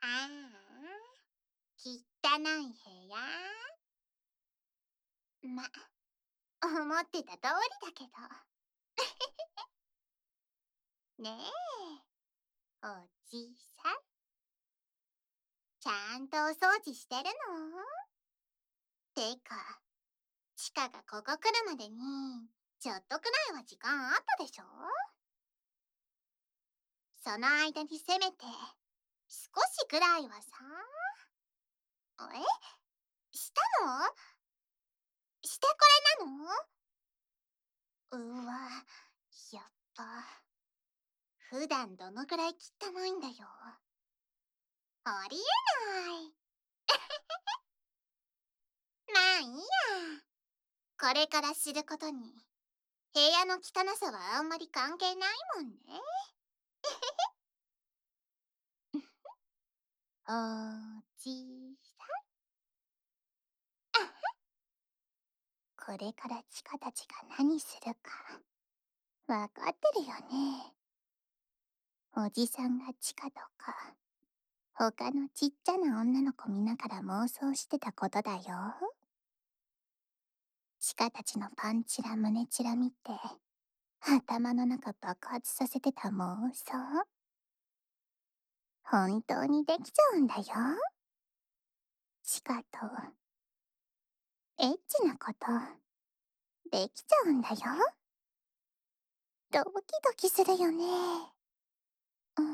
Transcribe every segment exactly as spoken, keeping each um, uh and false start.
ああ、汚い部屋。ま、思ってた通りだけど。ねえ、おじさん。ちゃんとお掃除してるの？てか、チカがここ来るまでに、ちょっとくらいは時間あったでしょ？その間にせめて、少しくらいはさ。え？したの？してくれなの？うわ、やっぱ。普段どのくらい汚いんだよ。ありえない。まあいいや。これから知ることに、部屋の汚さはあんまり関係ないもんね。おじさん。これからチカたちが何するか、わかってるよね。おじさんがチカとか、他のちっちゃな女の子見ながら妄想してたことだよ。チカたちのパンチラ胸チラ見て、頭の中爆発させてた妄想。本当にできちゃうんだよ。チカと、エッチなこと、できちゃうんだよ。ドキドキするよね。うん。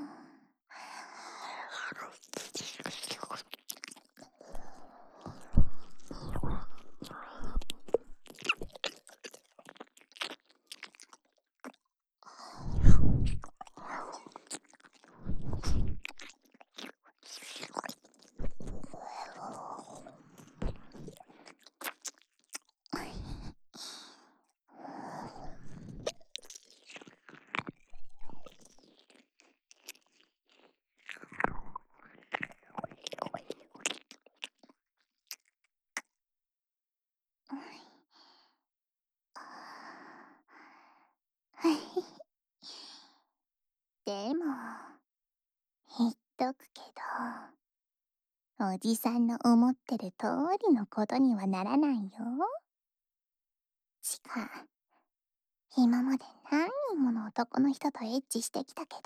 でも、言っとくけど、おじさんの思ってる通りのことにはならないよ。チカ、今まで何人もの男の人とエッチしてきたけど、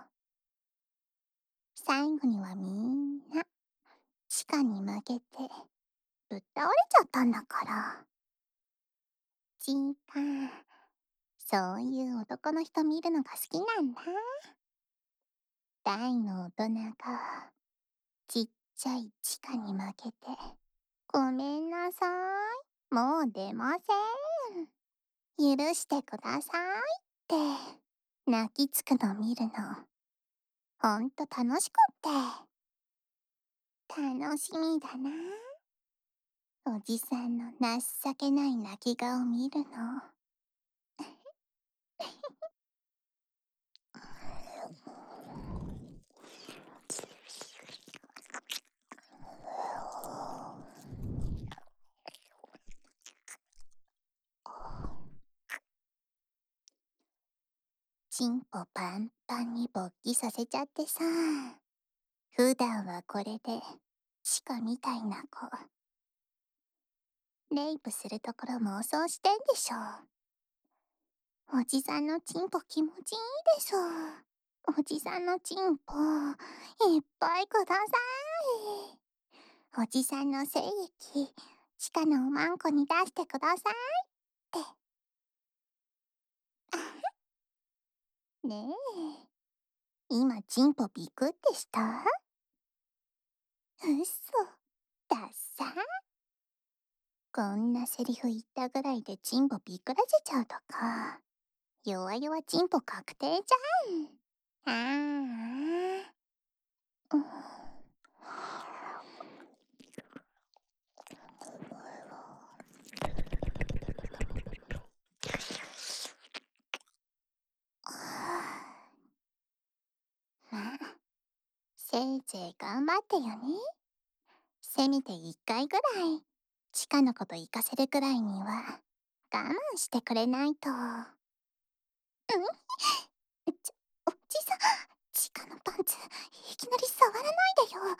最後にはみんな、チカに負けて、ぶっ倒れちゃったんだから。チカ、そういう男の人見るのが好きなんだ。大の大人が、ちっちゃいチカに負けて、ごめんなさい。もう出ません。許してくださいって、泣きつくの見るの、ほんと楽しくって。楽しみだな。おじさんの情けない泣き顔見るの。チンポパンパンに勃起させちゃってさ。普段はこれで、チカみたいな子。レイプするところ妄想してんでしょ。おじさんのチンポ気持ちいいでしょ。おじさんのチンポ、いっぱいください。おじさんの精液、チカのおまんこに出してくださいって。ねえ、今チンポビクってした？うそ、ダッサ。こんなセリフ言ったぐらいでチンポビクらせちゃうとか。弱々チンポ確定じゃん。ああ。うん。まあ、せいぜい頑張ってよね。せめて一回ぐらい、チカのこと行かせるくらいには、我慢してくれないと。うんちょ、おじさん、チカのパンツ、いきなり触らないでよ。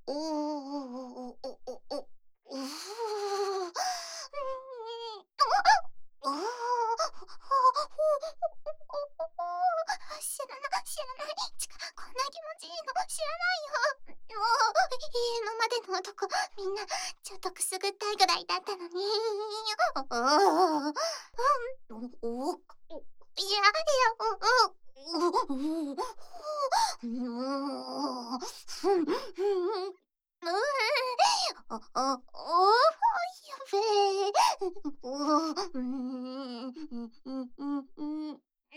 おおおおおおおおお。うふ。ああ、ああ、知らない知らない。ちか、こんな気持ちいいの知らないよ。もう、今までの男、みんなちょっとくすぐったいぐらいだったのに。ああ、うん、おお、いやいや、うう、うう、もう、ふん、ふん、うああ、おお、やべえ。おお、うん、うんうんうんうん。う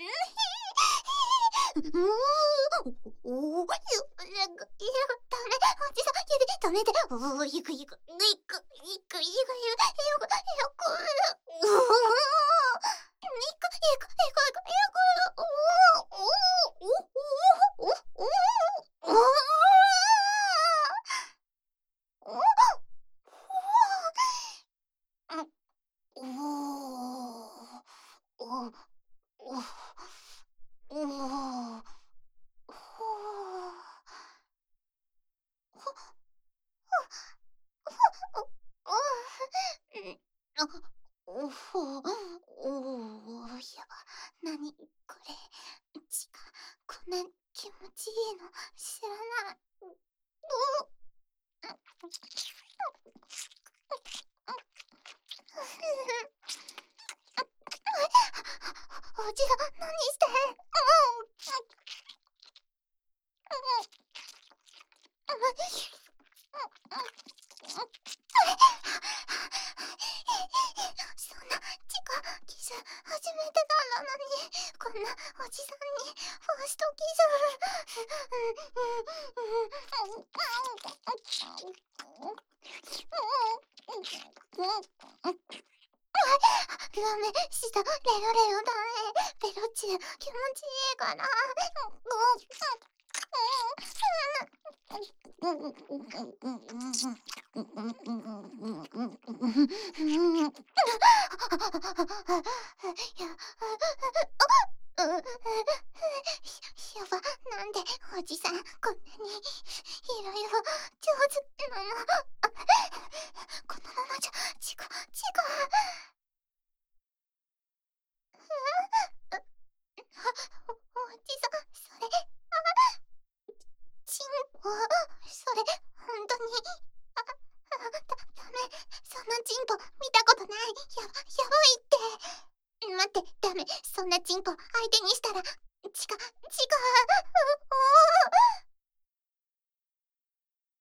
おお、おお、ゆやぐいや、ダメ、おじさん、ゆび止めて。おお、いくいく、いく、いく、いく、いく、よく、よく、おお、いく、いく、いく、いく、いく、おお、おお、おお、おお、おお。おお。あ、おお。おお。おお。ほお。ほほほおお、うん、あ、おほ、おお、やば、なにこれ、ちか、こんな気持ちいいの知らない。おお。おじさん、なにして。そんな、ちか、キス初めてだなのに、こんなおじさんにファーストキス。ダメ、したレロレロだね。ペロチュー、気持ちいいから。ややば、なんでおじさんこんなにいろいろ上手なの。このままじゃちかちか。おじさん、それ、チンポ、それ、ほんとに、あ、あ、だ、ダメ、そんなチンポ見たことない。やば、やばいって。待って、ダメ、そんなチンポ相手にしたら